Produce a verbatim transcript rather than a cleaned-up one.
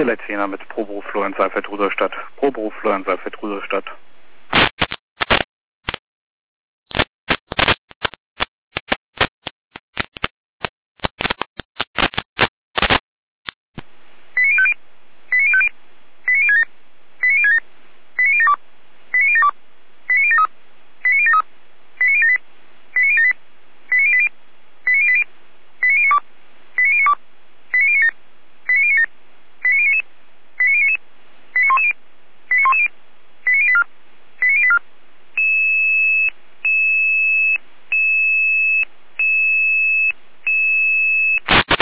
Hier Leitzehner mit Pro Beruf Florian Seifert Rudolstadt. Pro Beruf Florian Seifert Rudolstadt.